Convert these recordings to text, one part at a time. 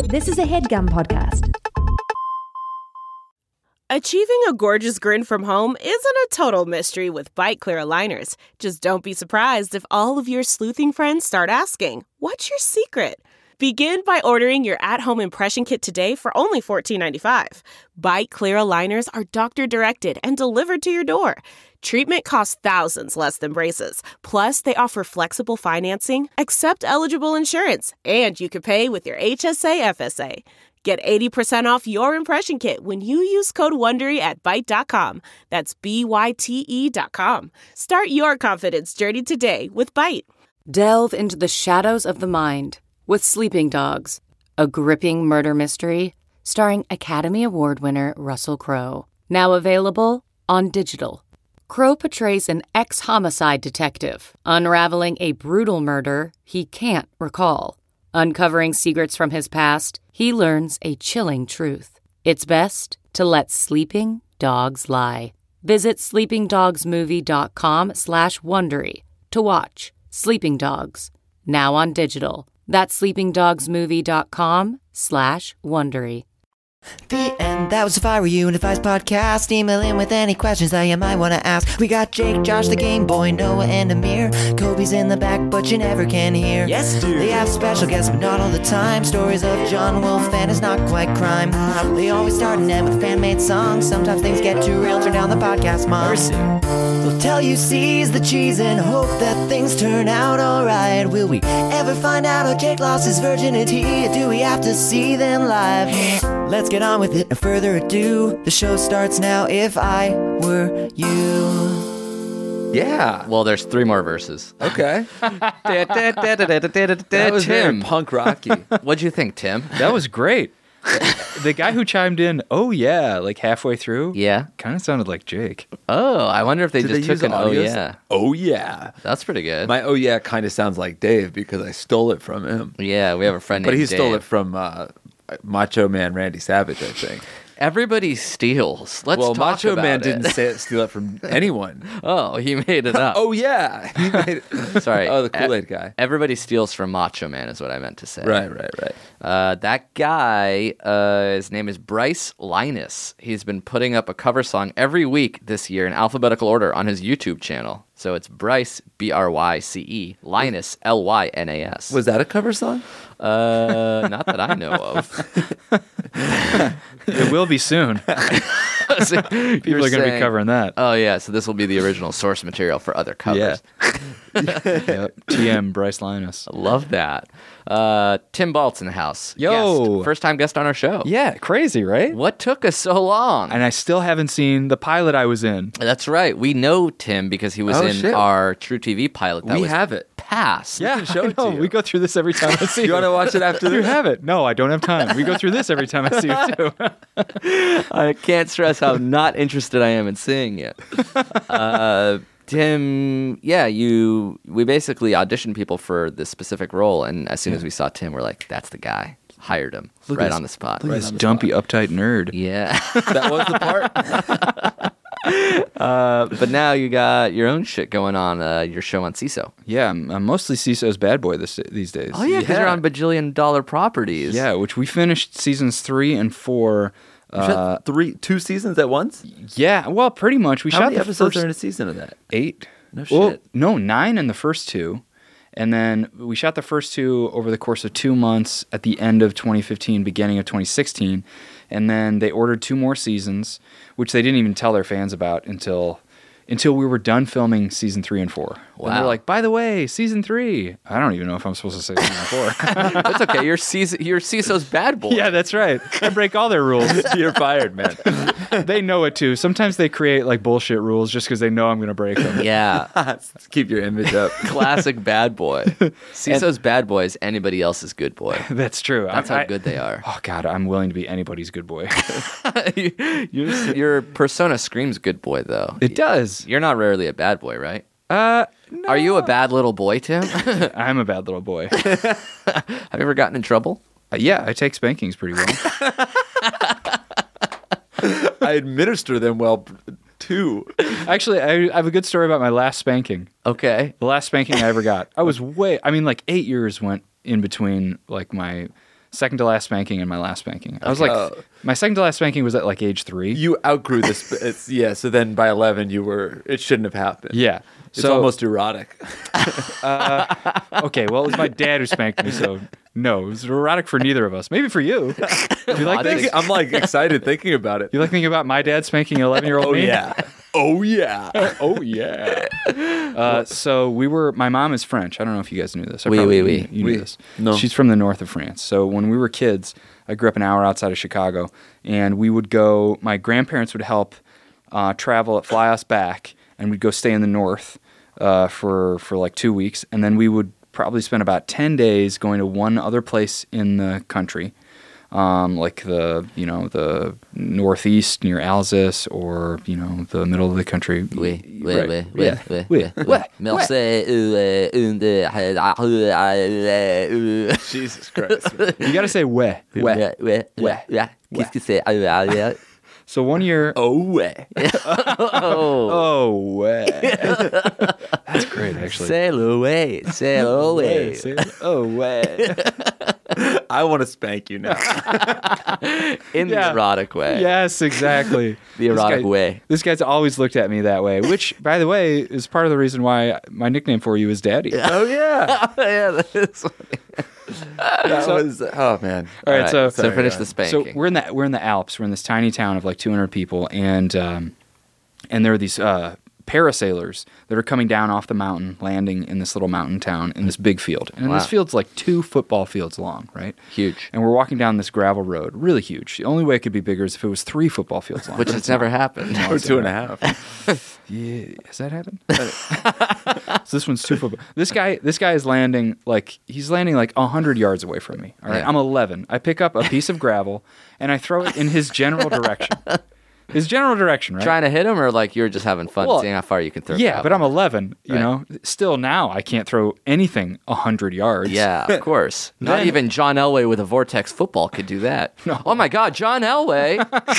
This is a HeadGum podcast. Achieving a gorgeous grin from home isn't a total mystery with Byte Clear aligners. Just don't be surprised if all of your sleuthing friends start asking, "What's your secret?" Begin by ordering your at-home impression kit today for only $14.95. Byte Clear aligners are doctor-directed and delivered to your door. Treatment costs thousands less than braces. Plus, they offer flexible financing, accept eligible insurance, and you can pay with your HSA FSA. Get 80% off your impression kit when you use code WONDERY at Byte.com. That's BYTE.com. Start your confidence journey today with Byte. Delve into the shadows of the mind with Sleeping Dogs, a gripping murder mystery starring Academy Award winner Russell Crowe. Now available on digital. Crowe portrays an ex-homicide detective unraveling a brutal murder he can't recall. Uncovering secrets from his past, he learns a chilling truth. It's best to let sleeping dogs lie. Visit sleepingdogsmovie.com/Wondery to watch Sleeping Dogs, now on digital. That's sleepingdogsmovie.com/Wondery. The end. That was If I Were You and Advice Podcast. Email in with any questions that you might want to ask. We got Jake, Josh, the Game Boy, Noah, and Amir. Kobe's in the back, but you never can hear. Yes, dude. They have special guests, but not all the time. Stories of John Wolfe, and it's not quite crime. They always start and end with fan-made songs. Sometimes things get too real. Turn down the podcast, Mom. Mercy. They'll tell you seize the cheese and hope that things turn out alright. Will we ever find out how Jake lost his virginity? Or do we have to see them live? Let's get on with it. No further ado, the show starts now. If I Were You. Yeah. Well, there's 3 more verses. Okay. That was very Tim. punk rocky. What'd you think, Tim? That was great. The guy who chimed in, "Oh yeah," like halfway through, Yeah. kind of sounded like Jake. Oh, I wonder if they Did just they took use an oh audios? yeah. Oh yeah. That's pretty good. My oh yeah kind of sounds like Dave because I stole it from him. Yeah, we have a friend But named he stole Dave. it from Macho Man Randy Savage, I think. Everybody steals. Let's talk Macho about Man it. didn't steal it from anyone. Oh, he made it up. Oh yeah, he made it. Sorry. Oh, the Kool-Aid guy. Everybody steals from Macho Man is what I meant to say. Right. That guy, his name is Bryce Linus. He's been putting up a cover song every week this year in alphabetical order on his YouTube channel. So it's Bryce, Bryce, Linus, Lynas. Was that a cover song? Not that I know of. It will be soon. So People you're are going to be saying- covering that. Oh, yeah. So this will be the original source material for other covers. Yep. TM Bryce Linus. I love that. Tim Baltz in the house. Yo. Guest. First-time guest on our show. Yeah, crazy, right? What took us so long? And I still haven't seen the pilot I was in. That's right. We know Tim because he was Oh, in shit. our True TV pilot that We was have it. passed. Yeah, show I it to know. you. We go through this every time I see You want to watch it after You this? have it. No, I don't have time. We go through this every time I see you too. I can't stress how not interested I am in seeing it. Tim, yeah, we basically auditioned people for this specific role, and as soon as we saw Tim, we're like, that's the guy. Hired him right on the spot. This dumpy, uptight nerd. Yeah. That was the part. But now you got your own shit going on, your show on CISO. Yeah, I'm mostly CISO's bad boy these days. Oh, yeah, because you're on bajillion dollar properties. Yeah, which we finished seasons 3 and 4. You shot 2 seasons at once? Yeah, well, pretty much. We How shot many the episodes first are in a season of that? 8. No Well, shit. no, 9 in the first 2. And then we shot the first 2 over the course of 2 months at the end of 2015, beginning of 2016. And then they ordered 2 more seasons, which they didn't even tell their fans about until we were done filming season 3 and 4. Wow. And they're like, by the way, season 3. I don't even know if I'm supposed to say season 4. That's okay. You're CISO's bad boy. Yeah, that's right. I break all their rules. You're fired, man. They know it too. Sometimes they create like bullshit rules just because they know I'm going to break them. Yeah. Keep your image up. Classic bad boy. CISO's bad boy is anybody else's good boy. That's true. That's how good they are. Oh, God, I'm willing to be anybody's good boy. Your persona screams good boy, though. It does. You're not rarely a bad boy, right? No. Are you a bad little boy, Tim? I'm a bad little boy. Have you ever gotten in trouble? Yeah, I take spankings pretty well. I administer them well, too. Actually, I have a good story about my last spanking. Okay. The last spanking I ever got. I was like 8 years went in between like my second to last spanking and my last spanking. I was like, my second to last spanking was at like age 3. You outgrew this. Yeah. So then by 11, it shouldn't have happened. Yeah. It's almost erotic. Okay, well, it was my dad who spanked me, so no, it was erotic for neither of us. Maybe for you. You like this? I'm like excited thinking about it. You like thinking about my dad spanking an 11-year-old me? Yeah. Oh yeah. Oh yeah. So my mom is French. I don't know if you guys knew this. Oui. You knew this. No. She's from the north of France. So when we were kids, I grew up an hour outside of Chicago, and we would go. My grandparents would help fly us back, and we'd go stay in the north for like 2 weeks, and then we would probably spend about 10 days going to one other place in the country. Like the northeast near Alsace, or the middle of the country. Jesus Christ. You gotta say "we." So one year. Oh way. Oh, way. That's great, actually. Sail away. Oh, way. I want to spank you now. In the erotic way. Yes, exactly. The erotic way. This guy's always looked at me that way, which, by the way, is part of the reason why my nickname for you is Daddy. Oh yeah. Yeah, that is Oh man. All right, so finish the spanking. So we're in the Alps. We're in this tiny town of like 200 people, and there are these parasailers that are coming down off the mountain, landing in this little mountain town in this big field. And this field's like 2 football fields long, right? Huge. And we're walking down this gravel road, really huge. The only way it could be bigger is if it was 3 football fields long. Which has never happened. Or 2.5. Yeah, has that happened? So this one's 2 football. This guy is landing like 100 yards away from me. All right, Yeah. I'm 11. I pick up a piece of gravel and I throw it in his general direction. His general direction, right? Trying to hit him, or like you're just having fun Well, seeing how far you can throw. Yeah, but gravel? I'm 11. You Right. know, still now I can't throw anything 100 yards. Yeah, of course. Not Then- even John Elway with a Vortex football could do that. No. Oh my God, John Elway!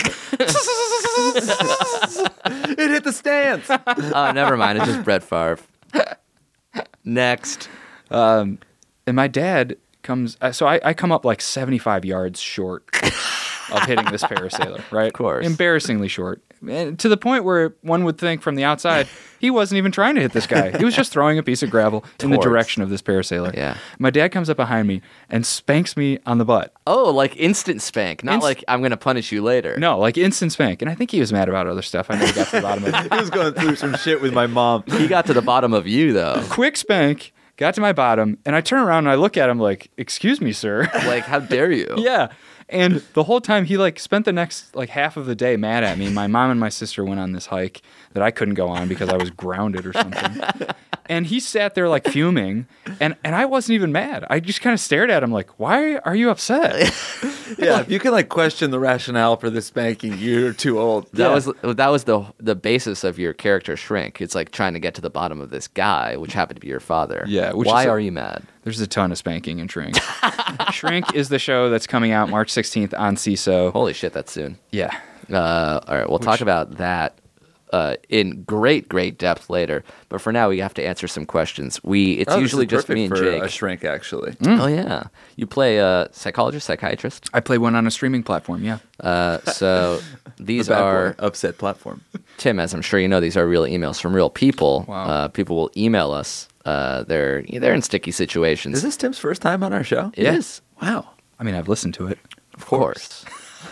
It hit the stands. Oh, never mind. It's just Brett Favre. Next. And my dad comes. So I come up like 75 yards short of hitting this parasailer, right? Of course. Embarrassingly short. And to the point where one would think from the outside, he wasn't even trying to hit this guy. He was just throwing a piece of gravel in the Towards. direction of this parasailer. Yeah. My dad comes up behind me and spanks me on the butt. Oh, like instant spank. Not like I'm going to punish you later. No, like instant spank. And I think he was mad about other stuff. I never got to the bottom of it. He was going through some shit with my mom. He got to the bottom of you, though. Quick spank, got to my bottom, and I turn around and I look at him like, "Excuse me, sir." Like, how dare you? Yeah. And the whole time he like spent the next like half of the day mad at me. My mom and my sister went on this hike that I couldn't go on because I was grounded or something. And he sat there like fuming, and I wasn't even mad. I just kind of stared at him like, "Why are you upset?" Yeah, if you can like question the rationale for this spanking, you're too old. That was the basis of your character Shrink. It's like trying to get to the bottom of this guy, which happened to be your father. Yeah, which Why is are you mad? There's a ton of spanking in Shrink. Shrink is the show that's coming out March 16th on CISO. Holy shit, that's soon. Yeah. All right, we'll talk about that in great depth later. But for now, we have to answer some questions. It's usually just me and Jake. A shrink, actually. Oh yeah, you play a psychologist, psychiatrist. I play one on a streaming platform, yeah. So these The bad are boy upset platform. Tim, as I'm sure you know, these are real emails from real people. Wow. People will email us. They're in sticky situations. Is this Tim's first time on our show? It is. Wow. I mean, I've listened to it. Of course.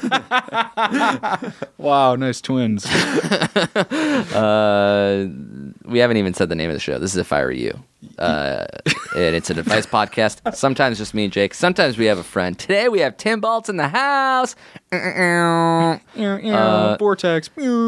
Wow, nice twins. We haven't even said the name of the show. This is If I Were You. And it's an advice podcast. Sometimes just me and Jake. Sometimes we have a friend. Today we have Tim Baltz in the house. Vortex.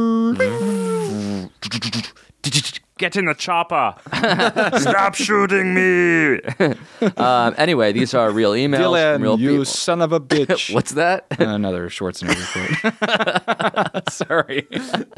Get in the chopper. Stop shooting me. Anyway, these are real emails from real Dylan, you people. son of a bitch. What's that? Another Schwarzenegger quote. Sorry.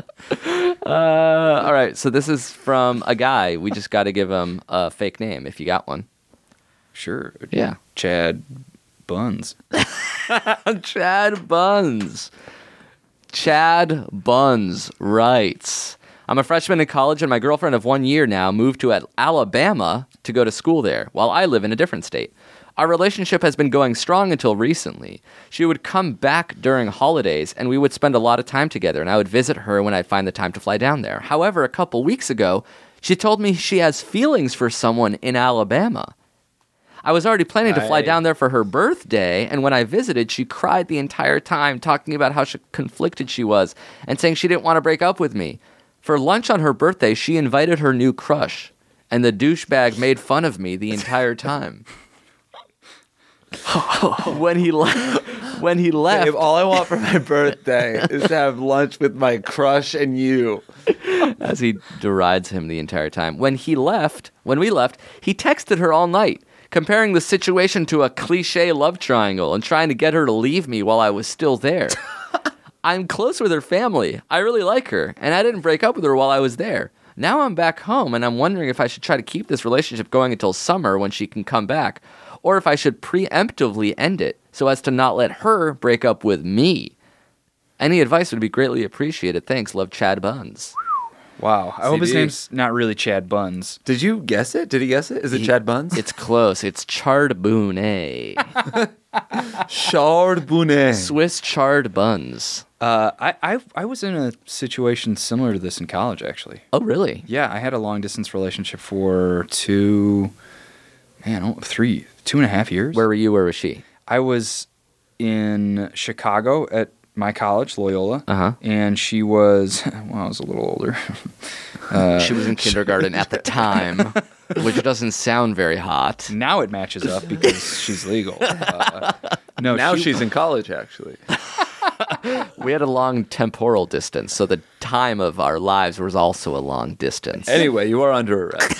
All right, so this is from a guy. We just got to give him a fake name if you got one. Sure. Yeah. Chad Buns. Chad Buns. Chad Buns writes, I'm a freshman in college and my girlfriend of 1 year now moved to Alabama to go to school there while I live in a different state. Our relationship has been going strong until recently. She would come back during holidays, and we would spend a lot of time together, and I would visit her when I'd find the time to fly down there. However, a couple weeks ago, she told me she has feelings for someone in Alabama. I was already planning to fly down there for her birthday, and when I visited, she cried the entire time, talking about how conflicted she was, and saying she didn't want to break up with me. For lunch on her birthday, she invited her new crush, and the douchebag made fun of me the entire time. When he left, Dave, all I want for my birthday is to have lunch with my crush and you. as he derides him the entire time. When we left, he texted her all night, comparing the situation to a cliche love triangle and trying to get her to leave me while I was still there. I'm close with her family. I really like her, and I didn't break up with her while I was there. Now I'm back home, and I'm wondering if I should try to keep this relationship going until summer when she can come back, or if I should preemptively end it so as to not let her break up with me. Any advice would be greatly appreciated. Thanks. Love, Chad Buns. Wow. I hope his CD. name's not really Chad Buns. Did you guess it? Did he guess it? Is it Chad Buns? It's close. It's chardonnay. Chardonnay. Swiss chard buns. I was in a situation similar to this in college, actually. Oh, really? Yeah, I had a long distance relationship for 2.5 years. Where were you? Where was she? I was in Chicago at my college, Loyola, and she was, well, I was a little older. She was in kindergarten at the time, which doesn't sound very hot. Now it matches up because she's legal. No, Now she's in college, actually. We had a long temporal distance, so the time of our lives was also a long distance. Anyway, you are under arrest.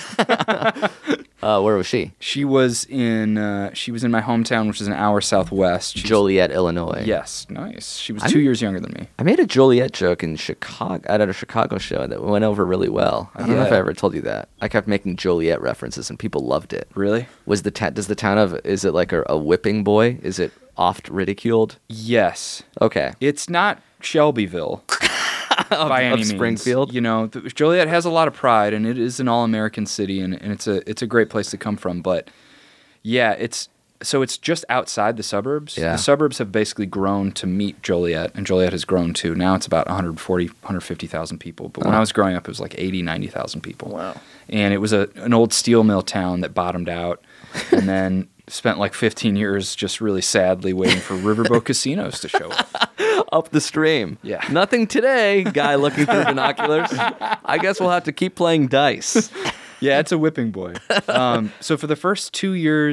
Where was she? She was in my hometown, which is an hour southwest. Joliet, Illinois. Yes, nice. She was 2 years younger than me. I made a Joliet joke in Chicago at a Chicago show that went over really well. I don't know if I ever told you that. I kept making Joliet references, and people loved it. Really? Is it like a whipping boy? Is it oft ridiculed? Yes. Okay. It's not Shelbyville by any means. Springfield? You know, Joliet has a lot of pride, and it is an all-American city, and it's a great place to come from. But yeah, it's just outside the suburbs. Yeah. The suburbs have basically grown to meet Joliet, and Joliet has grown too. Now it's about 150,000 people. But when I was growing up, it was like 80, 90,000 people. Wow. And it was an old steel mill town that bottomed out, and then spent like 15 years just really sadly waiting for riverboat casinos to show up. Up the stream. Yeah. Nothing today, guy looking through binoculars. I guess we'll have to keep playing dice. Yeah, it's a whipping boy. So for the first year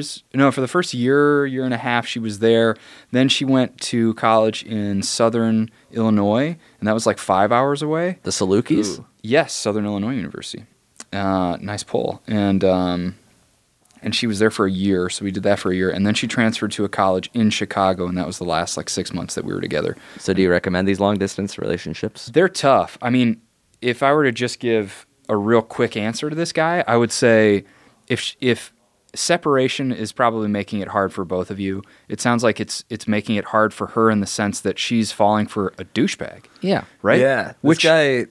and a half, she was there. Then she went to college in Southern Illinois, and that was like 5 hours away. The Salukis? Yes, Southern Illinois University. Nice poll. And she was there for a year, so we did that for a year. And then she transferred to a college in Chicago, and that was the last 6 months that we were together. So do you recommend these long-distance relationships? They're tough. I mean, if I were to just give a real quick answer to this guy, I would say if separation is probably making it hard for both of you, it sounds like it's making it hard for her in the sense that she's falling for a douchebag. Yeah. Right? Yeah. Which guy...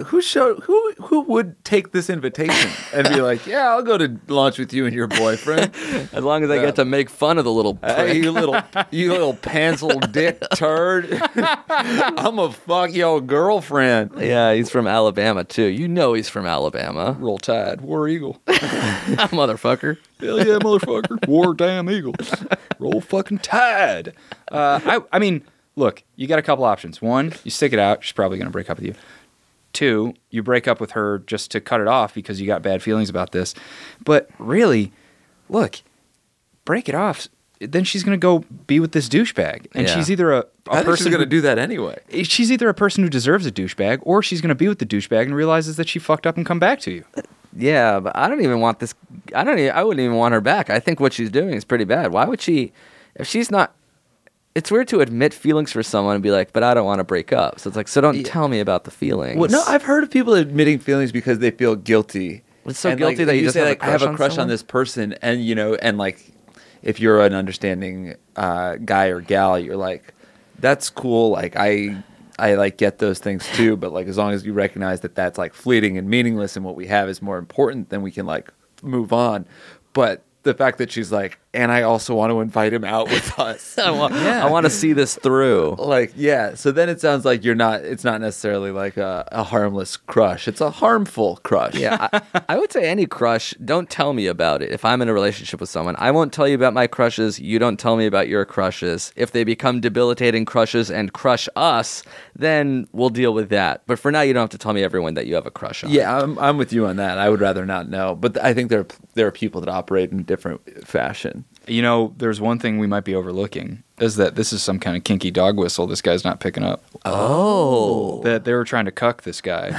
Who would take this invitation and be like, yeah, I'll go to lunch with you and your boyfriend. As long as I get to make fun of the little prick. Hey, you little pencil dick turd. I'm gonna fuck your girlfriend. Yeah, he's from Alabama, too. You know he's from Alabama. Roll Tide, War Eagle. Motherfucker. Hell yeah, motherfucker. War damn Eagle. Roll fucking Tide. I mean, look, you got a couple options. One, you stick it out. She's probably going to break up with you. Two, you break up with her just to cut it off because you got bad feelings about this. But really, look, break it off. Then she's going to go be with this douchebag. And she's either a I think person she's going to do that anyway. She's either a person who deserves a douchebag, or she's going to be with the douchebag and realizes that she fucked up and come back to you. Yeah, but I don't even want this. I wouldn't even want her back. I think what she's doing is pretty bad. Why would she, if she's not, it's weird to admit feelings for someone and be like, but I don't want to break up. So it's like, so don't tell me about the feelings. Well, no, I've heard of people admitting feelings because they feel guilty. It's so And, guilty like, that you just say, have a like, I have a crush on crush on someone? this person, and and like, if you're an understanding guy or gal, you're like, that's cool. Like I like get those things too, but like as long as you recognize that that's like fleeting and meaningless, and what we have is more important, then we can like move on. But the fact that she's like, and I also want to invite him out with us. I want to see this through. Like, yeah. So then it sounds like it's not necessarily like a harmless crush. It's a harmful crush. Yeah, I would say any crush, don't tell me about it. If I'm in a relationship with someone, I won't tell you about my crushes. You don't tell me about your crushes. If they become debilitating crushes and crush us, then we'll deal with that. But for now, you don't have to tell me everyone that you have a crush on. Yeah, I'm with you on that. I would rather not know. But I think there are people that operate in a different fashion. You know, there's one thing we might be overlooking, is that this is some kind of kinky dog whistle this guy's not picking up. Oh. That they were trying to cuck this guy.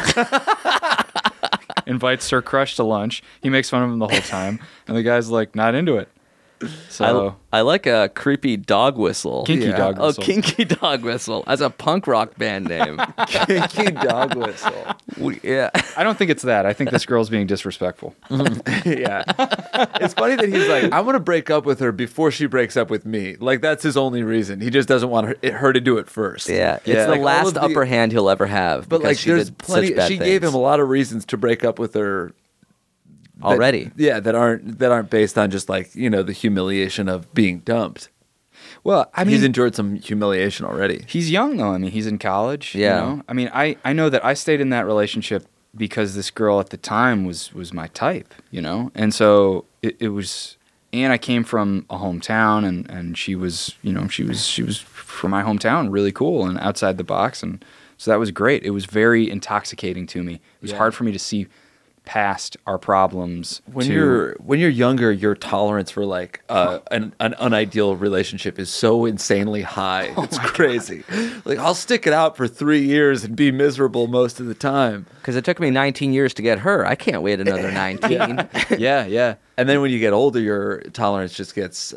Invites her crush to lunch. He makes fun of him the whole time. And the guy's like, not into it. So I like a creepy dog whistle. Kinky dog Oh, whistle. Kinky Dog Whistle as a punk rock band name. Kinky dog whistle. Yeah. I don't think it's that. I think this girl's being disrespectful. Yeah. It's funny that he's like, I want to break up with her before she breaks up with me. Like, that's his only reason. He just doesn't want her to do it first. Yeah. It's Yeah. the Like, all last of the- upper hand he'll ever have. But because like, she there's did plenty. such bad She gave things. him a lot of reasons to break up with her already. that aren't based on just like, the humiliation of being dumped. Well, I mean, He's endured some humiliation already. he's young, though. I mean, he's in college. Yeah. You know? I mean, I know that I stayed in that relationship because this girl at the time was my type, And so it was, and I came from a hometown, and she was, she was from my hometown, really cool and outside the box. And so that was great. It was very intoxicating to me. It was hard for me to see past our problems. When you're younger, your tolerance for like an unideal relationship is so insanely high. It's crazy. Like, I'll stick it out for 3 years and be miserable most of the time. Because it took me 19 years to get her. I can't wait another 19. yeah. And then when you get older, your tolerance just gets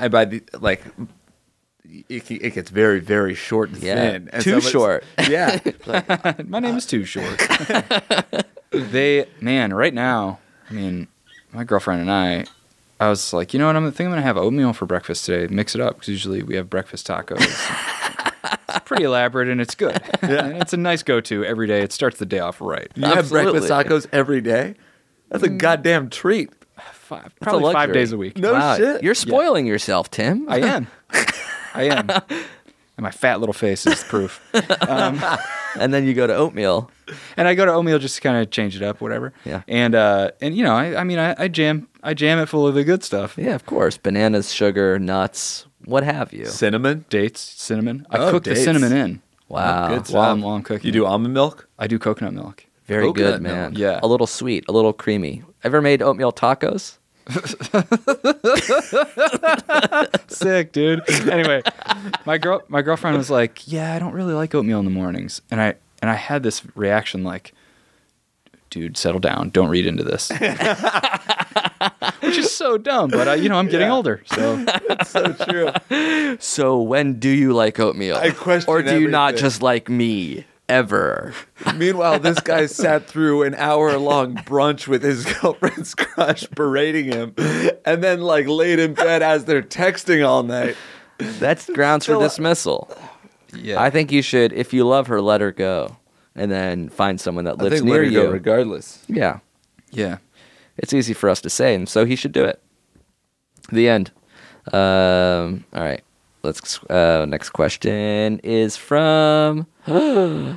it gets very, very short and Yeah. thin. And Too somebody's- short. Yeah. Like, My name is Too Short. Right now, I mean, my girlfriend and I was like, you know what, I think I'm going to have oatmeal for breakfast today. Mix it up, because usually we have breakfast tacos. It's pretty elaborate, and it's good. Yeah. And it's a nice go-to every day. It starts the day off right. you have Absolutely. breakfast tacos every day? That's a goddamn treat. Probably 5 luxury. days a week. No Wow, shit. You're spoiling yourself, Tim. I am. And my fat little face is proof. And then you go to oatmeal. And I go to oatmeal just to kind of change it up, whatever. Yeah. And I jam it full of the good stuff. Yeah, of course. Bananas, sugar, nuts, what have you. Cinnamon. Dates, cinnamon. I Oh, cook the dates. cinnamon in Wow. Good while stuff. I'm cooking. You do almond milk? I do coconut milk. Very Coconut good, man. milk. Yeah. A little sweet, a little creamy. Ever made oatmeal tacos? Sick, dude. Anyway, my girlfriend was like, "Yeah, I don't really like oatmeal in the mornings," and I had this reaction like, "Dude, settle down. Don't read into this," which is so dumb. But I'm getting older, so So true. So when do you like oatmeal? I question Or do you not everything. just like me? Ever? Meanwhile, this guy sat through an hour-long brunch with his girlfriend's crush berating him, and then like laid in bed as they're texting all night. That's grounds for dismissal. yeah. I think you should, if you love her, let her go. And then find someone that I lives think near let her you. go regardless. Yeah. yeah. It's easy for us to say, and so he should do it. The end. All right. Let's. Next question is from a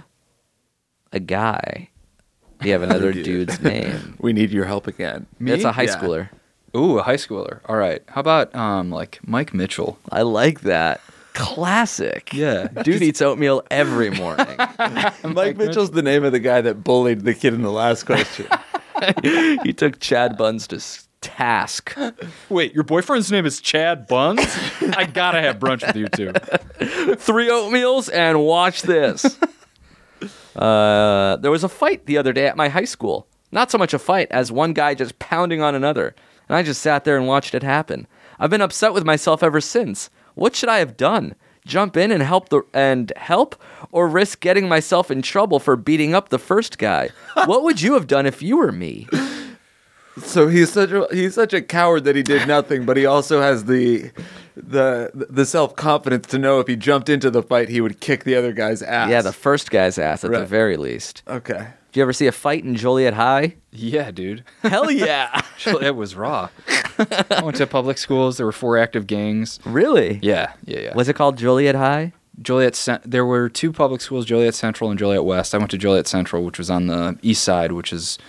guy. Do you have another Dude. dude's name? We need your help again. It's a high Yeah. schooler. Ooh, a high schooler. All right. How about like Mike Mitchell? I like that. Classic. Yeah. Dude eats oatmeal every morning. Mike Mitchell's the name of the guy that bullied the kid in the last question. He took Chad Buns to task. Wait, your boyfriend's name is Chad Buns? I gotta have brunch with you two. 3 oatmeals and watch this. There was a fight the other day at my high school. Not so much a fight as one guy just pounding on another. And I just sat there and watched it happen. I've been upset with myself ever since. What should I have done? Jump in and help or risk getting myself in trouble for beating up the first guy? What would you have done if you were me? So he's such a coward that he did nothing, but he also has the self-confidence to know if he jumped into the fight, he would kick the other guy's ass. Yeah, the first guy's ass at the Right. very least. Okay. Did you ever see a fight in Joliet High? Yeah, dude. Hell yeah. It was raw. I went to public schools. There were 4 active gangs. Really? Yeah. Was it called Joliet High? There were 2 public schools, Joliet Central and Joliet West. I went to Joliet Central, which was on the east side, which is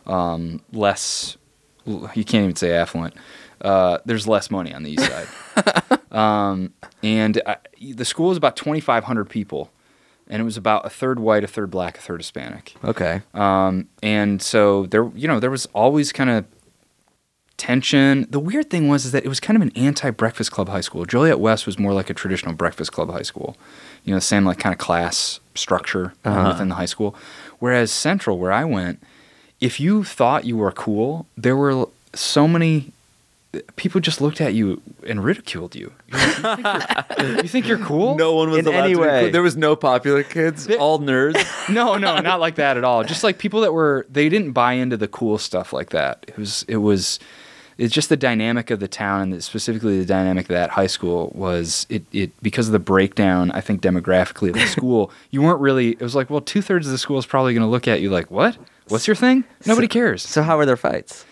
less, you can't even say affluent. There's less money on the east side. The school was about 2,500 people, and it was about a third white, a third black, a third Hispanic. Okay. And so there was always kind of tension. The weird thing was that it was kind of an anti-Breakfast Club high school. Joliet West was more like a traditional Breakfast Club high school. The same like kind of class structure within the high school. Whereas Central, where I went, if you thought you were cool, there were so many people just looked at you and ridiculed you. You think you're cool? No one was In allowed any to be way. cool. There was no popular kids, all nerds. No, not like that at all. Just like people that they didn't buy into the cool stuff like that. It's just the dynamic of the town, and specifically the dynamic of that high school was it because of the breakdown, I think, demographically of the school. You weren't really. It was like, well, 2/3 of the school is probably going to look at you like, what? What's your thing? Nobody cares. So how were their fights?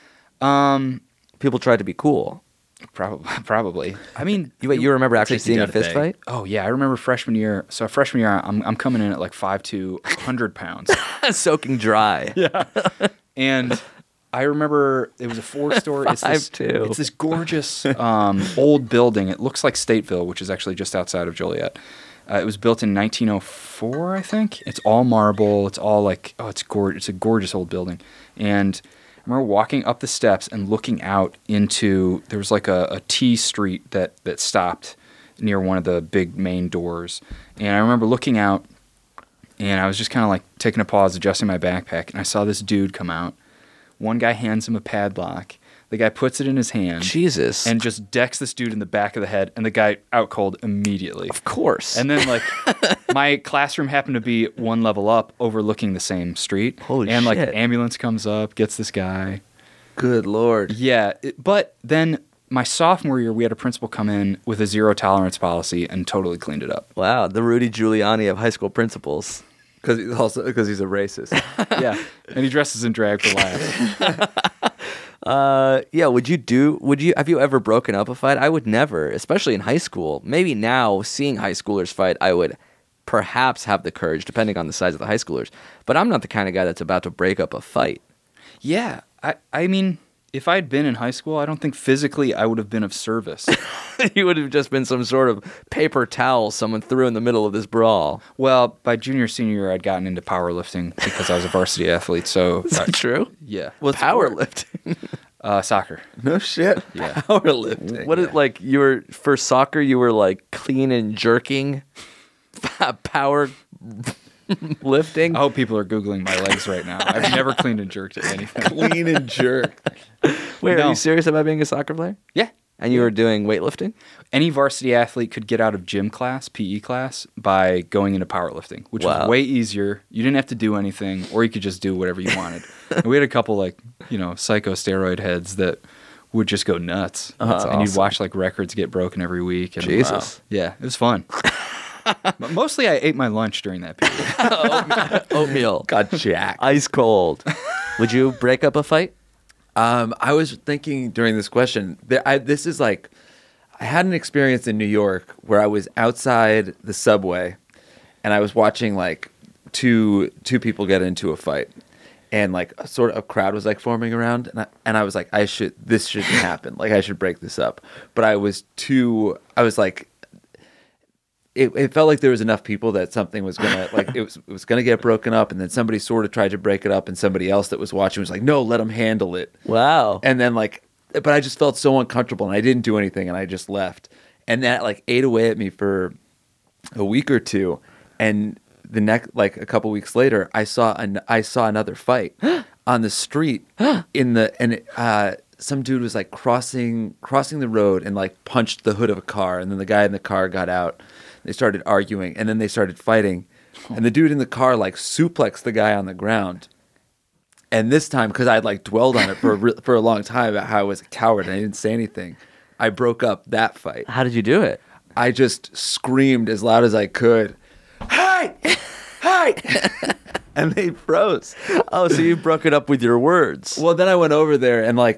People tried to be cool. Probably. I mean, You remember actually takes you seeing a down a fist peg. fight? oh yeah, I remember freshman year. So freshman year, I'm coming in at like 5'2", 100 pounds. Soaking dry. Yeah. And I remember it was a 4-story. 5'2". It's this gorgeous old building. It looks like Stateville, which is actually just outside of Joliet. It was built in 1904, I think. It's all marble. It's all like, it's gorgeous. It's a gorgeous old building. And I remember walking up the steps and looking out into, there was like a T street that stopped near one of the big main doors. And I remember looking out, and I was just kind of like taking a pause, adjusting my backpack, and I saw this dude come out. One guy hands him a padlock. The guy puts it in his hand. Jesus. And just decks this dude in the back of the head, and the guy out cold immediately. Of course. And then, like, my classroom happened to be one level up, overlooking the same street. Holy and, like, shit. the ambulance comes up, gets this guy. Good Lord. Yeah. But then my sophomore year, we had a principal come in with a zero tolerance policy and totally cleaned it up. Wow, the Rudy Giuliani of high school principals. Because he's a racist. Yeah. And he dresses in drag for laughs. Have you ever broken up a fight? I would never, especially in high school. Maybe now, seeing high schoolers fight, I would perhaps have the courage, depending on the size of the high schoolers. But I'm not the kind of guy that's about to break up a fight. Yeah. I mean, if I'd been in high school, I don't think physically I would have been of service. You would have just been some sort of paper towel someone threw in the middle of this brawl. Well, by junior, senior year, I'd gotten into powerlifting because I was a varsity athlete. So, Is that true? yeah. What's powerlifting? Soccer. No shit. Yeah. Powerlifting. What is like you were for soccer? You were like clean and jerking, power lifting. I hope people are Googling my legs right now. I've never cleaned and jerked at anything. Clean and jerk. Wait, No. are you serious about being a soccer player? Yeah. And you were doing weightlifting? Any varsity athlete could get out of gym class, PE class, by going into powerlifting, which Wow. was way easier. You didn't have to do anything, or you could just do whatever you wanted. And we had a couple, psycho steroid heads that would just go nuts. That's and you'd awesome. watch, records get broken every week. And, Jesus. Yeah, it was fun. But mostly I ate my lunch during that period. Oatmeal. Got jacked. Ice cold. Would you break up a fight? I was thinking during this question, this is like, I had an experience in New York where I was outside the subway and I was watching like two people get into a fight, and like a sort of a crowd was like forming around, and I was like, this shouldn't happen. Like I should break this up. But I was like, it felt like there was enough people that something was gonna it was gonna get broken up, and then somebody sort of tried to break it up, and somebody else that was watching was like, no, let them handle it. Wow. And then but I just felt so uncomfortable, and I didn't do anything, and I just left, and that ate away at me for a week or two, and the next a couple weeks later, I saw another fight on the street some dude was crossing the road and punched the hood of a car, and then the guy in the car got out. They started arguing, and then they started fighting. And the dude in the car suplexed the guy on the ground. And this time, because I'd dwelled on it for a long time about how I was a coward and I didn't say anything, I broke up that fight. How did you do it? I just screamed as loud as I could, "Hey! Hey!" And they froze. Oh, so you broke it up with your words. Well, then I went over there and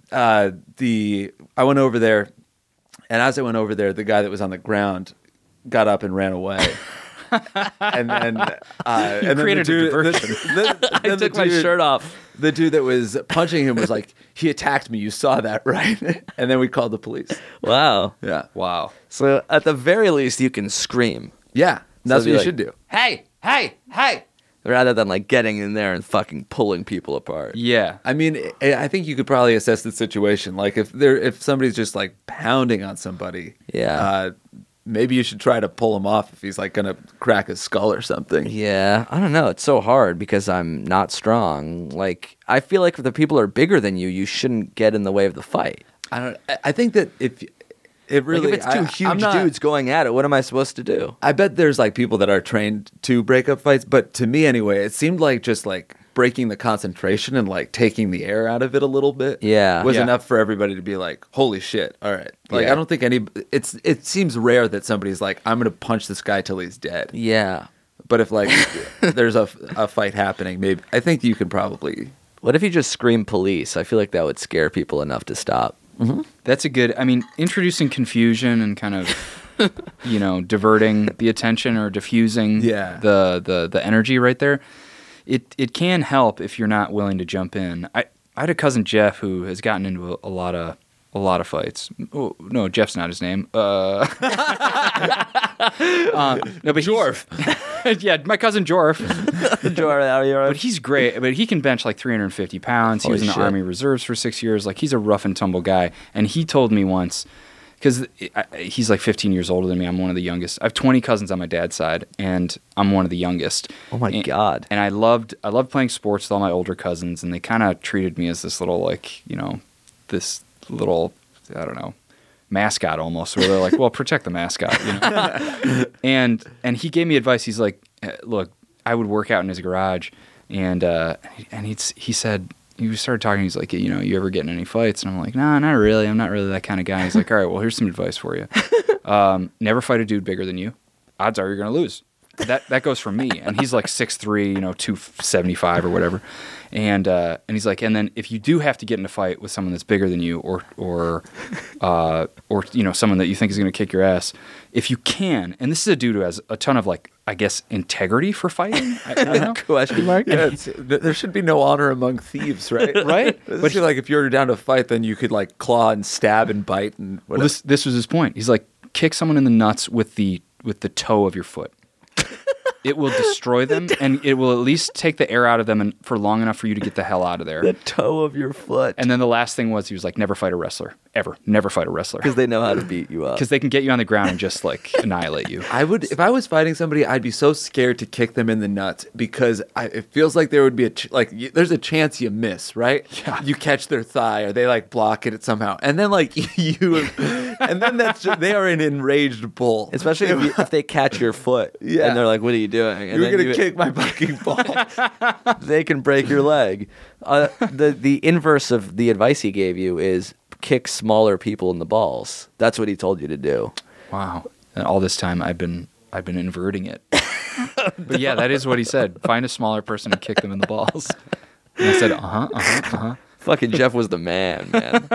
I went over there, and as I went over there, the guy that was on the ground got up and ran away. And then created a diversion. I took my shirt off. The dude that was punching him was like, he attacked me. You saw that, right? And then we called the police. Wow. Yeah. Wow. So at the very least, you can scream. Yeah. That's what you should do. Hey, hey, hey. Rather than like getting in there and fucking pulling people apart. Yeah. I mean, I think you could probably assess the situation. Like if somebody's just like pounding on somebody, maybe you should try to pull him off if he's like gonna crack his skull or something. Yeah, I don't know. It's so hard because I'm not strong. Like, I feel like if the people are bigger than you, you shouldn't get in the way of the fight. I think that if it really, like if it's two huge dudes going at it, what am I supposed to do? I bet there's like people that are trained to break up fights, but to me anyway, it seemed like just like breaking the concentration and like taking the air out of it a little bit was enough for everybody to be like, holy shit, all right. Like I don't think it seems rare that somebody's like, I'm gonna punch this guy till he's dead. Yeah. But if like there's a fight happening, maybe I think you could probably. What if you just scream police? I feel like that would scare people enough to stop. Mm-hmm. That's a good, I mean, introducing confusion and kind of, diverting the attention or diffusing the energy right there. It can help if you're not willing to jump in. I had a cousin Jeff who has gotten into a lot of fights. Oh, no, Jeff's not his name. No, but Jorf. Yeah, my cousin Jorf. But he's great. But he can bench like 350 pounds. He was in the Army Reserves for 6 years. Like, he's a rough and tumble guy. And he told me once, because he's like 15 years older than me. I'm one of the youngest. I have 20 cousins on my dad's side, and I'm one of the youngest. Oh my God. And I loved playing sports with all my older cousins, and they kind of treated me as this little, like, this little, I don't know, mascot almost, where they're like, well, protect the mascot, and he gave me advice. He's like, look, I would work out in his garage, and he said, he started talking, he's like, you ever get in any fights? And I'm like, nah, not really. I'm not really that kind of guy. He's like, all right, well, here's some advice for you. Never fight a dude bigger than you. Odds are you're going to lose. That goes from me. And he's like 6'3", 275 or whatever. And he's like, and then if you do have to get in a fight with someone that's bigger than you, or someone that you think is going to kick your ass, if you can, and this is a dude who has a ton of, like, I guess, integrity for fighting. I don't know. Question mark. Yeah, there should be no honor among thieves, right? Right. But you're like, if you're down to fight, then you could like claw and stab and bite and whatever. Well, this was his point. He's like, kick someone in the nuts with the toe of your foot. It will destroy them, and it will at least take the air out of them for long enough for you to get the hell out of there. The toe of your foot. And then the last thing was, he was like, never fight a wrestler. Ever. Never fight a wrestler. Because they know how to beat you up. Because they can get you on the ground and just, like, annihilate you. If I was fighting somebody, I'd be so scared to kick them in the nuts because it feels like there would be there's a chance you miss, right? Yeah. You catch their thigh or they like block it somehow. And then like and then they are an enraged bull. Especially if they catch your foot. Yeah. And they're like, what are you doing? And You're going to kick my fucking ball. They can break your leg. The inverse of the advice he gave you is kick smaller people in the balls. That's what he told you to do. Wow. And all this time I've been inverting it. But yeah, that is what he said. Find a smaller person and kick them in the balls. And I said, Fucking Jeff was the man.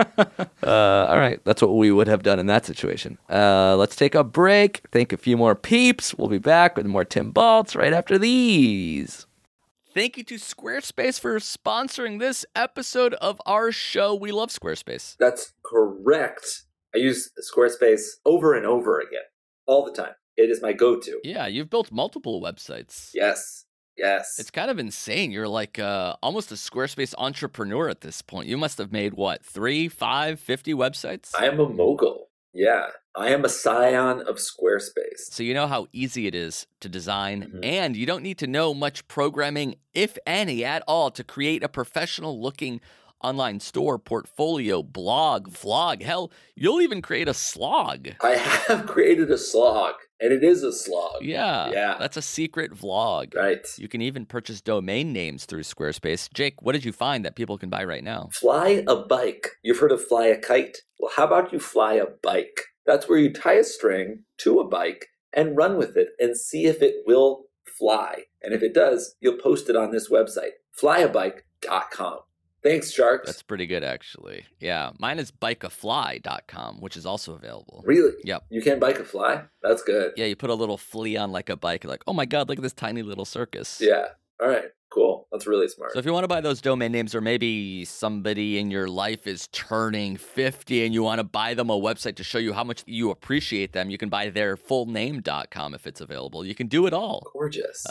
All right. That's what we would have done in that situation. Let's take a break. Thank a few more peeps. We'll be back with more Tim Baltz right after these. Thank you to Squarespace for sponsoring this episode of our show. We love Squarespace. That's correct. I use Squarespace over and over again, all the time. It is my go-to. Yeah, you've built multiple websites. Yes. It's kind of insane. You're like almost a Squarespace entrepreneur at this point. You must have made, 3, 5, 50 websites? I am a mogul. Yeah. I am a scion of Squarespace. So you know how easy it is to design, and you don't need to know much programming, if any, at all, to create a professional-looking online store, portfolio, blog, vlog. Hell, you'll even create a slog. I have created a slog, and it is a slog. Yeah. That's a secret vlog. Right. You can even purchase domain names through Squarespace. Jake, what did you find that people can buy right now? Fly a bike. You've heard of fly a kite? Well, how about you fly a bike? That's where you tie a string to a bike and run with it and see if it will fly. And if it does, you'll post it on this website, flyabike.com. Thanks, Sharks. That's pretty good, actually. Yeah, mine is bikeafly.com, which is also available. Really? Yep. You can bike a fly? That's good. Yeah, you put a little flea on like a bike, like, oh my god, look at this tiny little circus. Yeah. All right. Cool. That's really smart. So if you want to buy those domain names, or maybe somebody in your life is turning 50 and you want to buy them a website to show you how much you appreciate them, you can buy their fullname.com if it's available. You can do it all. Gorgeous.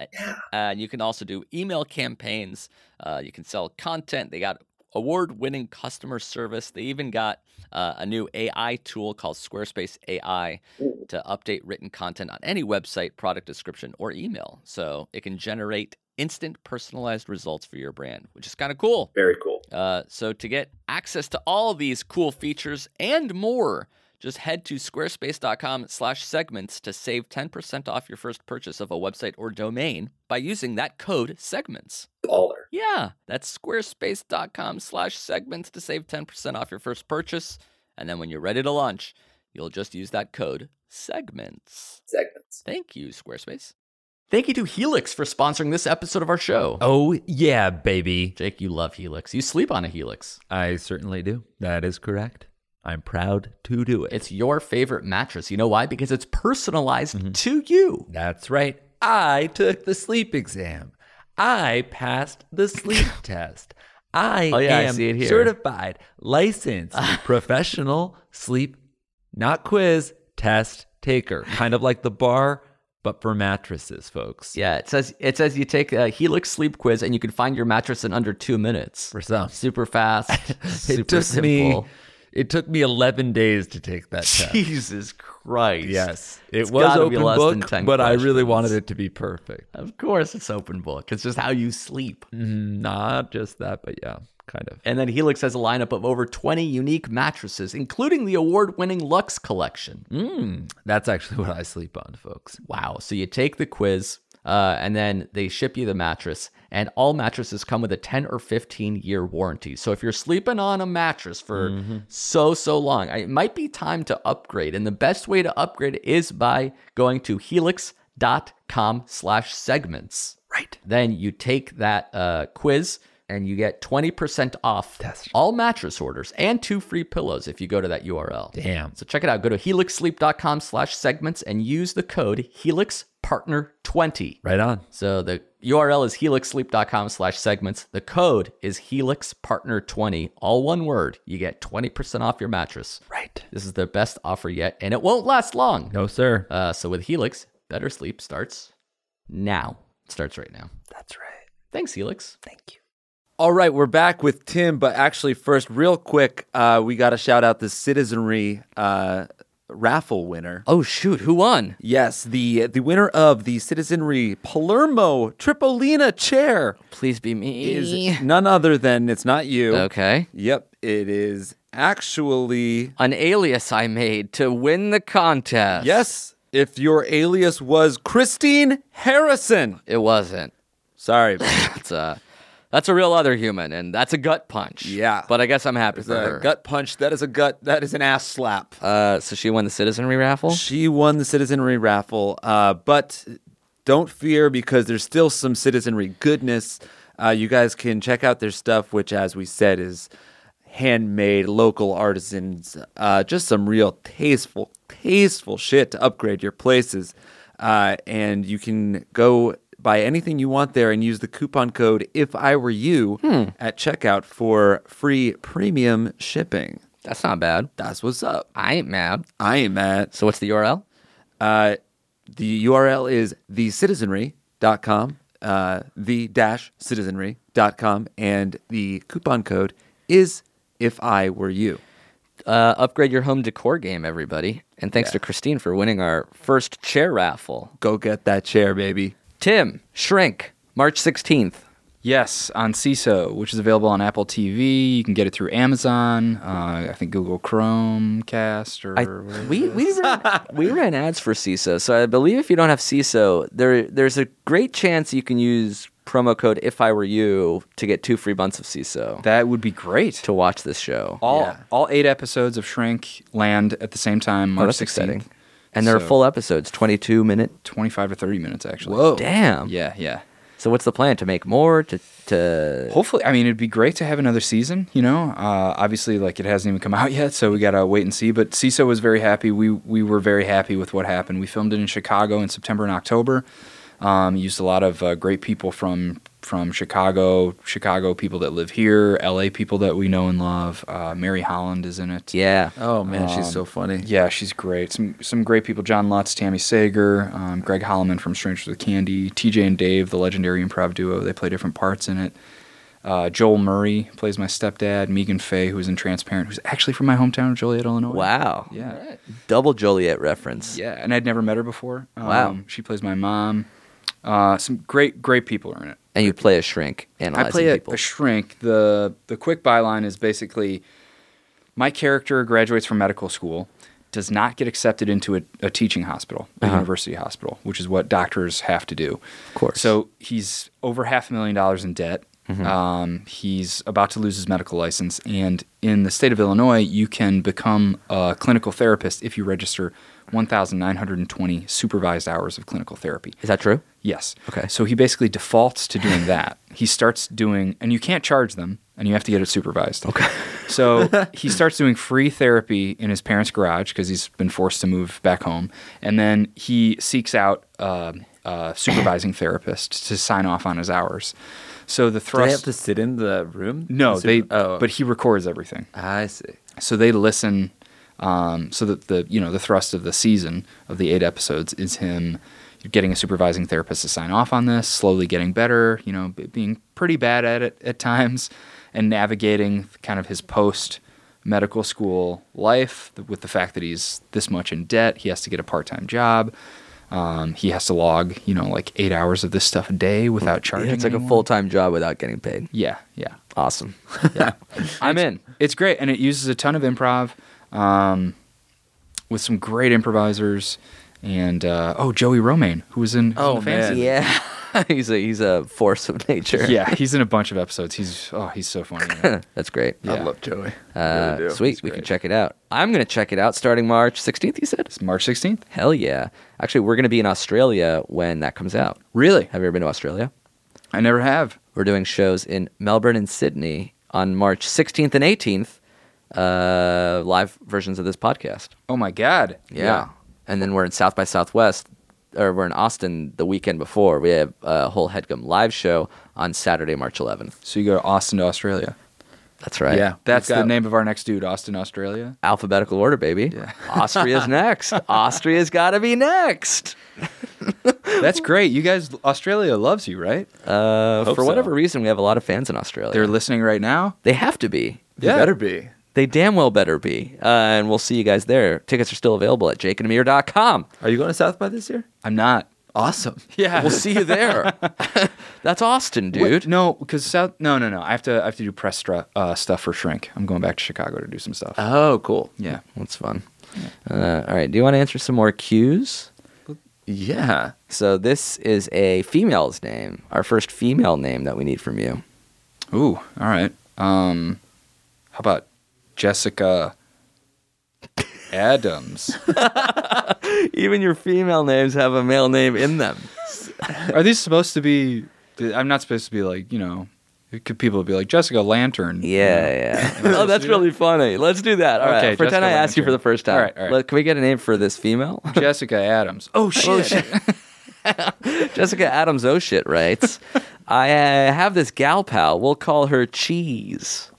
And you can also do email campaigns. You can sell content. They got award-winning customer service. They even got a new AI tool called Squarespace AI to update written content on any website, product description, or email. So it can generate instant personalized results for your brand, which is kind of cool. Very cool. So to get access to all of these cool features and more, just head to squarespace.com/segments to save 10% off your first purchase of a website or domain by using that code segments. Baller. Yeah, that's squarespace.com/segments to save 10% off your first purchase. And then when you're ready to launch, you'll just use that code segments. Segments. Thank you, Squarespace. Thank you to Helix for sponsoring this episode of our show. Oh, yeah, baby. Jake, you love Helix. You sleep on a Helix. I certainly do. That is correct. I'm proud to do it. It's your favorite mattress. You know why? Because it's personalized to you. That's right. I took the sleep exam. I passed the sleep test. I am see it here. certified, licensed, professional sleep, not quiz, test taker. Kind of like the bar, but for mattresses, folks. Yeah, it says you take a Helix sleep quiz and you can find your mattress in under 2 minutes. For some. Super fast, super It took me 11 days to take that test. Jesus Christ. Yes. It's It was gotta be open less than book, 10 but I really questions. wanted it to be perfect. Of course it's open book. It's just how you sleep. Not just that, but yeah, kind of. And then Helix has a lineup of over 20 unique mattresses, including the award-winning Luxe collection. That's actually what I sleep on, folks. Wow. So you take the quiz, and then they ship you the mattress, and all mattresses come with a 10 or 15-year warranty. So if you're sleeping on a mattress for so long, it might be time to upgrade. And the best way to upgrade is by going to helix.com/segments. Right. Then you take that quiz, and you get 20% off all mattress orders and 2 free pillows if you go to that URL. Damn. So check it out. Go to helixsleep.com/segments and use the code HelixPartner20. Right on. So the URL is helixsleep.com/segments. The code is HelixPartner20. All one word. You get 20% off your mattress. Right. This is the best offer yet, and it won't last long. No, sir. So with Helix, better sleep starts now. It starts right now. That's right. Thanks, Helix. Thank you. All right, we're back with Tim, but actually first, real quick, we got to shout out the Citizenry raffle winner. Oh, shoot. Who won? Yes, the winner of the Citizenry Palermo Tripolina chair Please be me. is none other than, it's not you. Okay. Yep, it is actually... An alias I made to win the contest. Yes, if your alias was Christine Harrison. It wasn't. Sorry. That's a real other human, and that's a gut punch. Yeah. But I guess I'm happy It's for a her. gut punch. That is an ass slap. So she won the Citizenry raffle? She won the Citizenry raffle, but don't fear because there's still some Citizenry goodness. You guys can check out their stuff, which, as we said, is handmade, local artisans, just some real tasteful shit to upgrade your places. And you can go buy anything you want there and use the coupon code If I Were You at checkout for free premium shipping. That's not bad. That's what's up. I ain't mad. I ain't mad. So what's the URL? The URL is thecitizenry.com, the-citizenry.com, and the coupon code is If I Were You. Upgrade your home decor game, everybody. And thanks to Christine for winning our first chair raffle. Go get that chair, baby. Tim, Shrink, March 16th. Yes, on CISO, which is available on Apple TV. You can get it through Amazon. I think Google Chromecast or whatever. We ran ads for CISO, so I believe if you don't have CISO, there's a great chance you can use promo code If I Were You to get 2 free months of CISO That would be great. to watch this show. All 8 episodes of Shrink land at the same time. March that's 16th. exciting. And they're So- full episodes, 22 minute. 25 to 30 minutes, actually. Whoa. Damn. Yeah. So what's the plan? To make more? To Hopefully, I mean, it'd be great to have another season, you know. Obviously, like, it hasn't even come out yet, so we got to wait and see. But CISO was very happy. We were very happy with what happened. We filmed it in Chicago in September and October. Used a lot of great people from Chicago people that live here, LA people that we know and love. Mary Holland is in it. Yeah. Oh man, she's so funny. Yeah, she's great. Some great people: John Lutz, Tammy Sager, Greg Holloman from Strangers with Candy, TJ and Dave, the legendary improv duo. They play different parts in it. Joel Murray plays my stepdad. Megan Fay, who's in Transparent, who's actually from my hometown of Joliet, Illinois. Wow. Yeah. Double Joliet reference. Yeah, and I'd never met her before. Wow. She plays my mom. Some great people are in it. And you play a shrink analyzing I play people. a shrink. The quick byline is basically my character graduates from medical school, does not get accepted into a teaching hospital, a university hospital, which is what doctors have to do. Of course. So he's over $500,000 in debt. He's about to lose his medical license. And in the state of Illinois, you can become a clinical therapist if you register 1,920 supervised hours of clinical therapy. Is that true? Yes. Okay. So he basically defaults to doing that. He starts doing, and you can't charge them, and you have to get it supervised. Okay. So he starts doing free therapy in his parents' garage because he's been forced to move back home. And then he seeks out a supervising therapist to sign off on his hours. So the Do thrust. they have to sit in the room? No, Oh, but he records everything. I see. So they listen. So that the thrust of the season of the 8 episodes is him getting a supervising therapist to sign off on this, slowly getting better, being pretty bad at it at times, and navigating kind of his post medical school life with the fact that he's this much in debt. He has to get a part-time job. He has to log, like 8 hours of this stuff a day without charging. It's like anyone. a full-time job without getting paid. Yeah. Awesome. Yeah. I'm in. It's great, and it uses a ton of improv with some great improvisers. And Joey Romaine, who was in Oh, the Fantasy. Yeah. he's a force of nature. Yeah, he's in a bunch of episodes. He's so funny. That's great. Yeah. I love Joey. I really do. Sweet. He's We can great. check it out. I'm going to check it out starting March 16th, you said? It's March 16th? Hell yeah. Actually, we're going to be in Australia when that comes out. Really? Have you ever been to Australia? I never have. We're doing shows in Melbourne and Sydney on March 16th and 18th, live versions of this podcast. Oh, my God. Yeah. And then we're in South by Southwest, or we're in Austin the weekend before. We have a whole HeadGum live show on Saturday, March 11th. So you go to Austin to Australia. That's right. Yeah. That's We've the got- name of our next dude, Austin, Australia. Alphabetical order, baby. Yeah. Austria's next. Austria's got to be next. That's great. You guys, Australia loves you, right? For so. whatever reason, we have a lot of fans in Australia. They're listening right now. They have to be. You better be. They damn well better be. And we'll see you guys there. Tickets are still available at jakeandamir.com. Are you going to South by this year? I'm not. Awesome. Yeah. We'll see you there. That's Austin, dude. Wait, no, because No. I have to do press stuff for Shrink. I'm going back to Chicago to do some stuff. Oh, cool. Yeah. That's fun. All right. Do you want to answer some more cues? Yeah. So this is a female's name. Our first female name that we need from you. Ooh. All right. How about Jessica Adams? Even your female names have a male name in them. Are these supposed to be? I'm not supposed to be like, people would be like Jessica Lantern. Yeah. Oh, that's really funny. Let's do that. All right. Okay, Pretend Jessica I asked you for Lantern. the first time. All right. Can we get a name for this female? Jessica Adams. Oh shit. Jessica Adams Oh shit writes, I have this gal pal. We'll call her Cheese.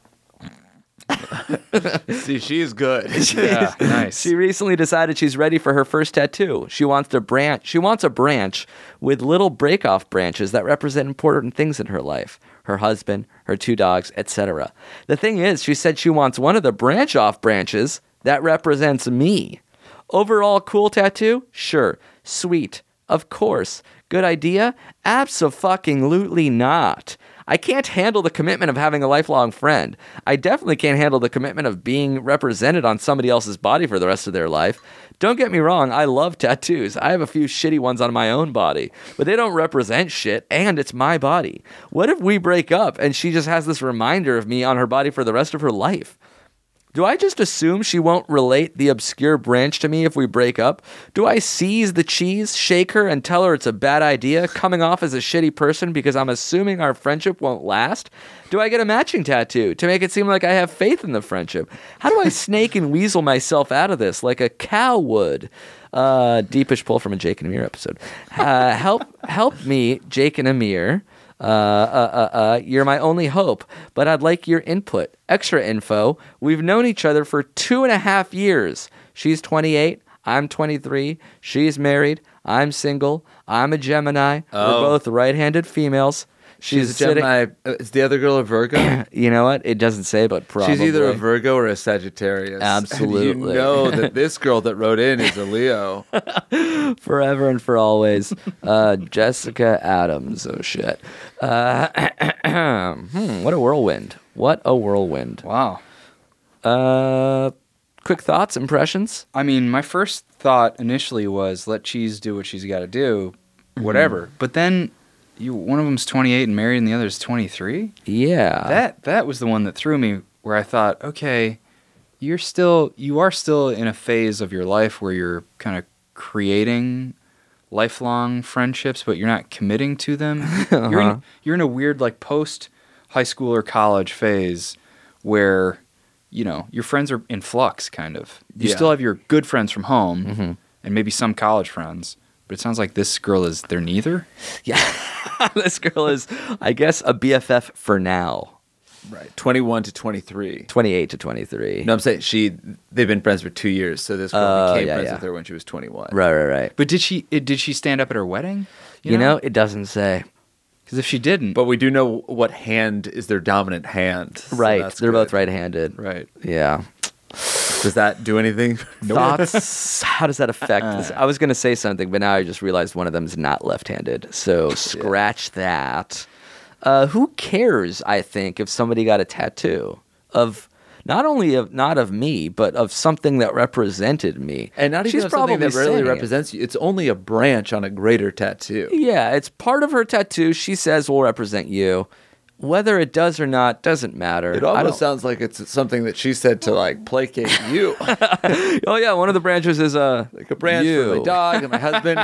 See, she's good. Yeah, nice. She recently decided she's ready for her first tattoo. She wants a branch with little break-off branches that represent important things in her life. Her husband, her 2 dogs, etc. The thing is, she said she wants one of the branch-off branches that represents me. Overall cool tattoo? Sure. Sweet. Of course. Good idea? Abso-fucking-lutely not. I can't handle the commitment of having a lifelong friend. I definitely can't handle the commitment of being represented on somebody else's body for the rest of their life. Don't get me wrong, I love tattoos. I have a few shitty ones on my own body, but they don't represent shit, and it's my body. What if we break up and she just has this reminder of me on her body for the rest of her life? Do I just assume she won't relate the obscure branch to me if we break up? Do I seize the cheese, shake her, and tell her it's a bad idea, coming off as a shitty person because I'm assuming our friendship won't last? Do I get a matching tattoo to make it seem like I have faith in the friendship? How do I snake and weasel myself out of this like a cow would? Deepish pull from a Jake and Amir episode. Help me, Jake and Amir. You're my only hope, but I'd like your input. Extra info. We've known each other for 2.5 years. She's 28. I'm 23. She's married. I'm single. I'm a Gemini. We're both right-handed females. She's a Gemini. Is the other girl a Virgo? You know what? It doesn't say, but probably. She's either a Virgo or a Sagittarius. Absolutely. And you know that this girl that wrote in is a Leo. Forever and for always. Jessica Adams. Oh, shit. What a whirlwind. What a whirlwind. Wow. Quick thoughts, impressions? I mean, my first thought initially was let Cheese do what she's got to do, whatever. But then one of them's 28 and married and the other's 23? Yeah. That was the one that threw me, where I thought, okay, you are still in a phase of your life where you're kind of creating lifelong friendships, but you're not committing to them. You're in a weird like post high school or college phase where, you know, your friends are in flux kind of. You still have your good friends from home and maybe some college friends, but it sounds like this girl they're neither. Yeah. This girl is, I guess, a BFF for now. Right. 21 to 23. 28 to 23. No, I'm saying they've been friends for 2 years, so this girl became friends with her when she was 21. Right. But did she stand up at her wedding? You know, it doesn't say. Because if she didn't. But we do know what hand is their dominant hand. So right. They're both right-handed. Right. Yeah. Does that do anything? Thoughts? How does that affect this? I was going to say something, but now I just realized one of them is not left-handed. So scratch that. Who cares, I think, if somebody got a tattoo of not of me, but of something that represented me. And not even something that really represents you. It's only a branch on a greater tattoo. Yeah, it's part of her tattoo. She says will represent you. Whether it does or not doesn't matter. It almost sounds like it's something that she said to like placate you. Oh yeah, one of the branches is like a branch for my dog and my husband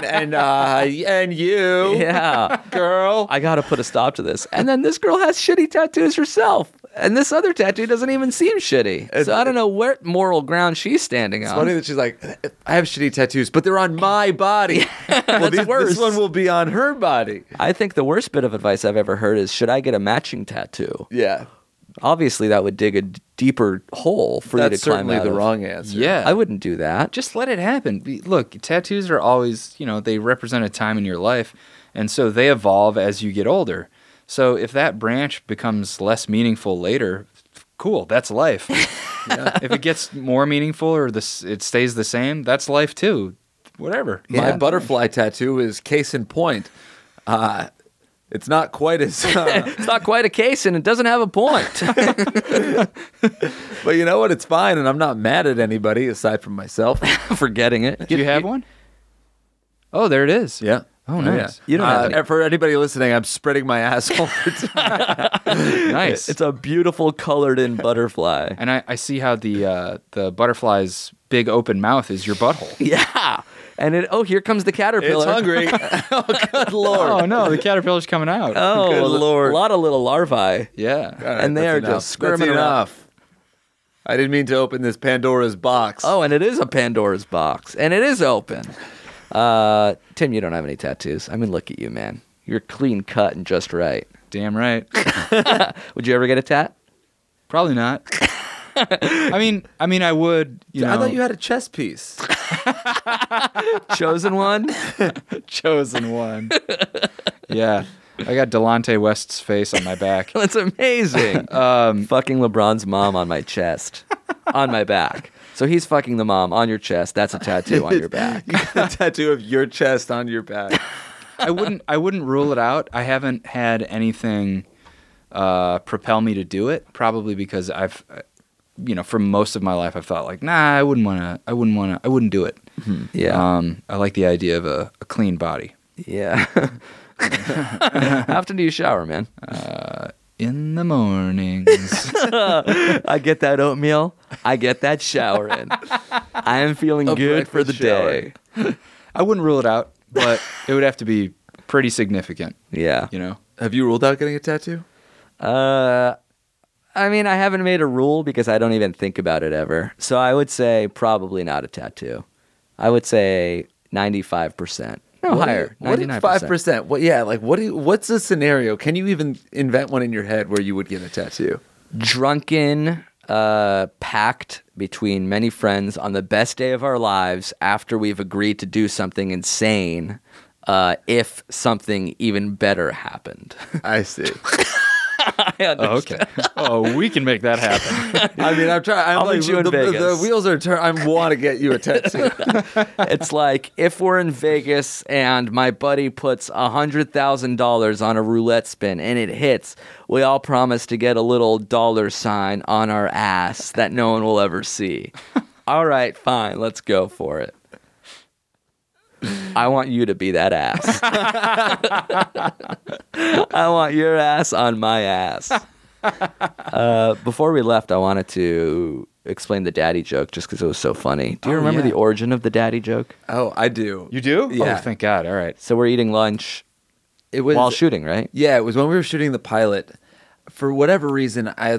and you. Yeah, girl. I gotta put a stop to this. And then this girl has shitty tattoos herself, and this other tattoo doesn't even seem shitty. So I don't know what moral ground she's standing on. It's funny that she's like, I have shitty tattoos, but they're on my body. Well, this one will be on her body. I think the worst bit of advice I've ever heard is, should I get a matching tattoo? Yeah. Obviously, that would dig a deeper hole for you to climb out of. That's certainly the wrong answer. Yeah. I wouldn't do that. Just let it happen. Look, tattoos are always, they represent a time in your life, and so they evolve as you get older. So if that branch becomes less meaningful later, cool, that's life. If it gets more meaningful or it stays the same, that's life too. Whatever. My butterfly tattoo is case in point. It's not quite as... It's not quite a case, and it doesn't have a point. But you know what? It's fine, and I'm not mad at anybody aside from myself for getting it. Do you have one? Oh, there it is. Yeah. Oh, nice. You don't have any. For anybody listening, I'm spreading my asshole for tonight. Nice. It's a beautiful colored-in butterfly. And I see how the butterfly's big open mouth is your butthole. Yeah. And here comes the caterpillar. It's hungry. Oh, good Lord. Oh, no, the caterpillar's coming out. Oh, good Lord. A lot of little larvae. Yeah. All right, and they are enough. just squirming That's around. enough. I didn't mean to open this Pandora's box. Oh, and it is a Pandora's box. And it is open. Tim, you don't have any tattoos. I mean, look at you, man. You're clean cut and just right. Damn right. Would you ever get a tat? Probably not. I mean, I would. I thought you had a chess piece. Chosen one? Chosen one. Yeah. I got Delonte West's face on my back. That's amazing. Fucking LeBron's mom on my chest. On my back. So he's fucking the mom on your chest. That's a tattoo on your back. You got a tattoo of your chest on your back. I wouldn't rule it out. I haven't had anything propel me to do it. Probably because I've, for most of my life, I've thought like, nah, I wouldn't do it. Mm-hmm. Yeah. I like the idea of a clean body. Yeah. How often do you shower, man? In the mornings. I get that oatmeal. I get that shower in. I am feeling A good for the breakfast day. I wouldn't rule it out, but it would have to be pretty significant, Yeah. you know? Have you ruled out getting a tattoo? I mean, I haven't made a rule because I don't even think about it ever. So I would say probably not a tattoo. I would say 95%. No, higher. 99%. 5%? What? Yeah. Like, what's the scenario? Can you even invent one in your head where you would get a tattoo? Drunken pact between many friends on the best day of our lives after we've agreed to do something insane if something even better happened. I see. I understand. Okay. Oh, we can make that happen. I mean, I'm trying. I'll meet you in the Vegas. wheels are turning. I want to get you a tattoo. It's like if we're in Vegas and my buddy puts $100,000 on a roulette spin and it hits, we all promise to get a little dollar sign on our ass that no one will ever see. All right, fine, let's go for it. I want you to be that ass. I want your ass on my ass. Before we left, I wanted to explain the daddy joke just because it was so funny. Do you remember the origin of the daddy joke? Oh, I do. You do? Yeah. Oh, thank God. All right. So we're eating lunch It was while shooting, right? Yeah, it was when we were shooting the pilot. For whatever reason, I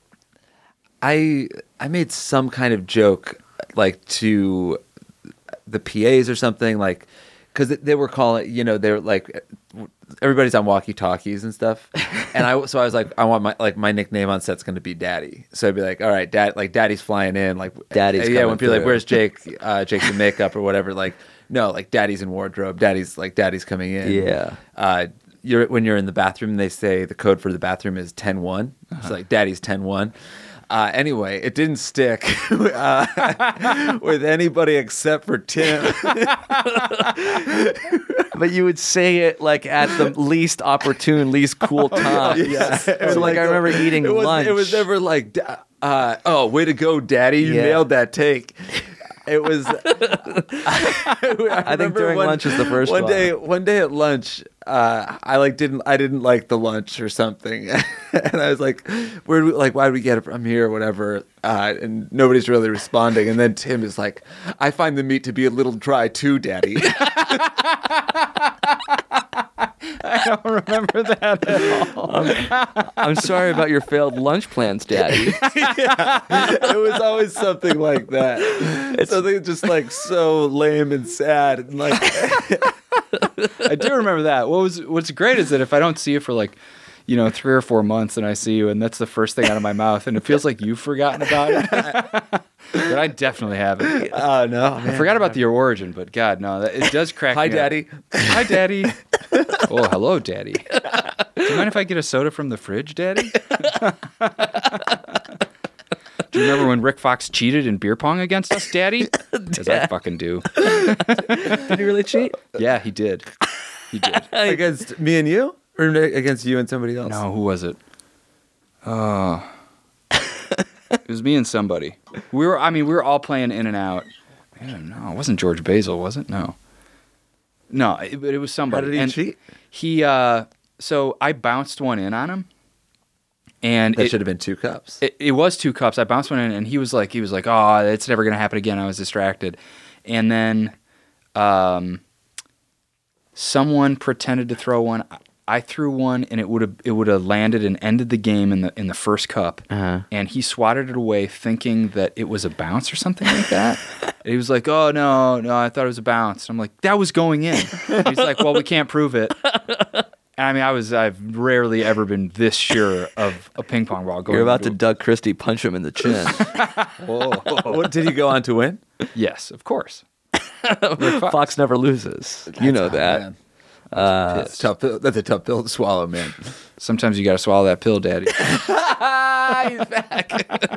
made some kind of joke like to the PAs or something, like because they were calling, you know, they're like everybody's on walkie-talkies and stuff, and I was like, I want my nickname on set's going to be Daddy, so I'd be like, all right, Daddy's flying in, like Daddy's yeah, coming when people are like, through. where's Jake, Jake's in makeup or whatever, like no, like Daddy's in wardrobe, Daddy's coming in, Yeah. when you're in the bathroom, they say the code for the bathroom is 10-1. It's like Daddy's 10-1. Anyway, it didn't stick with anybody except for Tim. But you would say it like at the least opportune, least cool time. Yeah. So like I remember eating lunch. It was never like, oh, way to go, Daddy. You Yeah. nailed that take. It was. I think during lunch was the first one. One day at lunch, I didn't like the lunch or something, and I was like, why'd we get it from here or whatever, and nobody's really responding. And then Tim is like, I find the meat to be a little dry too, Daddy. I don't remember that at all. I'm sorry about your failed lunch plans, Daddy. It was always something like that. It's something just like so lame and sad, and like I do remember that. What's great is that if I don't see you for like, 3 or 4 months, and I see you, and that's the first thing out of my mouth, and it feels like you've forgotten about it. But I definitely haven't. oh no, I forgot about the origin, but God, no, it does crack Hi, me up. Daddy. Hi, Daddy. Oh, hello, Daddy. Do you mind if I get a soda from the fridge, Daddy? Do you remember when Rick Fox cheated in beer pong against us, Daddy? Because I fucking do. Did he really cheat? Yeah, he did. He did. Against me and you, or against you and somebody else? No, who was it? It was me and somebody. We were all playing in and out. No, it wasn't George Basil, was it? No, it was somebody. How did he and cheat? He, so I bounced one in on him, and That should have been 2 cups. It was 2 cups. I bounced one in, and he was like, oh, it's never gonna happen again. I was distracted, and then, someone pretended to throw one. I threw one, and it would have landed and ended the game in the first cup. Uh-huh. And he swatted it away, thinking that it was a bounce or something like that. And he was like, "Oh no, I thought it was a bounce." I'm like, "That was going in." And he's like, "Well, we can't prove it." And I mean, I've rarely ever been this sure of a ping pong ball going. You're about to into Doug Christie punch him in the chin. What did he go on to win? Yes, of course. Fox never loses. You know that. Man. That's tough. That's a tough pill to swallow, man. Sometimes you got to swallow that pill, Daddy. He's back.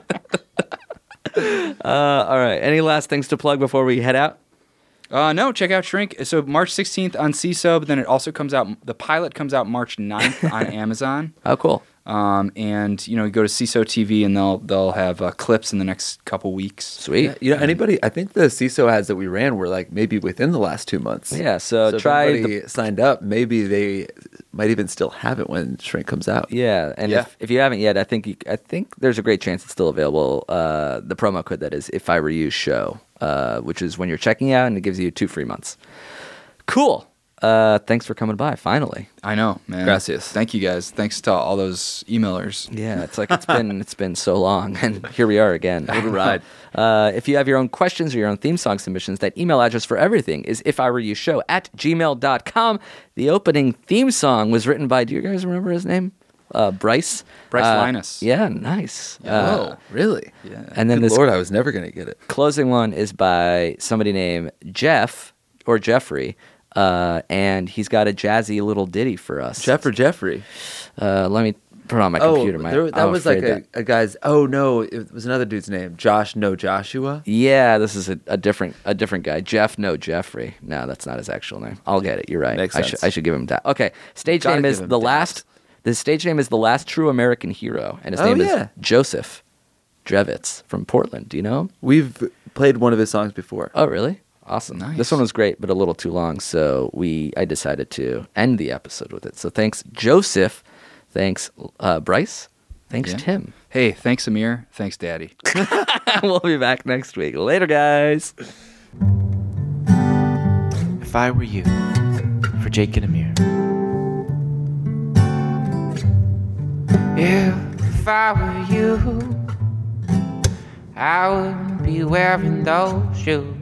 All right. Any last things to plug before we head out? No, check out Shrink. So March 16th on CISO, but then it also comes out, the pilot comes out March 9th on Amazon. Oh, cool. And, you go to CISO TV and they'll have clips in the next couple weeks. Sweet. Anybody? I think the CISO ads that we ran were like maybe within the last 2 months. Yeah, so So try if anybody signed up. Maybe they might even still have it when Shrink comes out. Yeah, and if you haven't yet, I think there's a great chance it's still available. The promo code that is If I Were You Show, which is when you're checking out, and it gives you 2 free months. Cool. Thanks for coming by. Finally, I know, man. Gracias. Thank you guys. Thanks to all those emailers. yeah. It's like it's been so long, and here we are again. What a ride. If you have your own questions or your own theme song submissions, that email address for everything is ifiwereyoushow@gmail.com. The opening theme song was written by, do you guys remember his name? Bryce Linus. Yeah, nice. Oh, really? Yeah. And then Good this Lord, I was never going to get it. closing one is by somebody named Jeff or Jeffrey, and he's got a jazzy little ditty for us. Jeff or Jeffrey? Let me put it on my computer. That was like a guy's. Oh no, it was another dude's name. Josh, no Joshua. Yeah, this is a different guy. Jeff, no Jeffrey. No, that's not his actual name. I'll get it. You're right. Makes I sense. should give him that. Okay, stage Gotta name give is him the that. last. The stage name is The Last True American Hero, and his name is Joseph Drevitz from Portland. Do you know him? We've played one of his songs before. Oh, really? Awesome. Nice. This one was great, but a little too long, so I decided to end the episode with it. So thanks, Joseph. Thanks, Bryce. Thanks, Yeah. Tim. Hey, thanks, Amir. Thanks, Daddy. We'll be back next week. Later, guys. If I Were You, for Jake and Amir. If I were you, I wouldn't be wearing those shoes.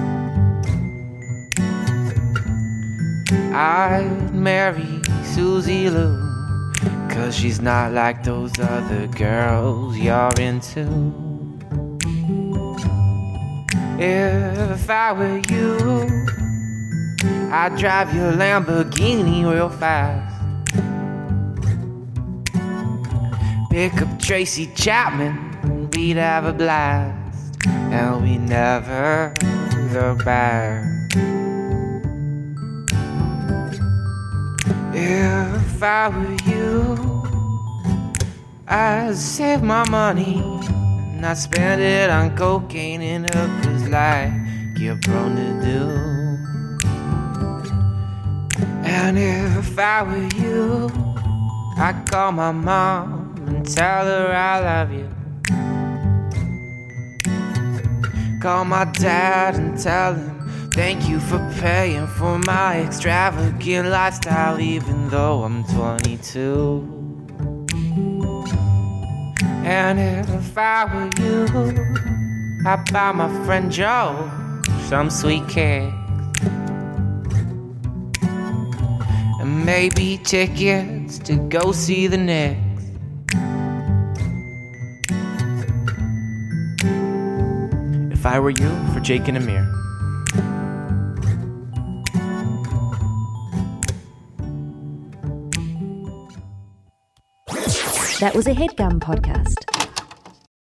I'd marry Susie Lou, 'cause she's not like those other girls you're into. If I were you, I'd drive your Lamborghini real fast. Pick up Tracy Chapman, we'd have a blast, and we never look back. If I were you, I'd save my money and I'd spend it on cocaine and hookers like you're prone to do. And if I were you, I'd call my mom and tell her I love you. Call my dad and tell him thank you for paying for my extravagant lifestyle, even though I'm 22. And if I were you, I'd buy my friend Joe some sweet cakes and maybe tickets to go see the Knicks. If I Were You, for Jake and Amir. That was a HeadGum podcast.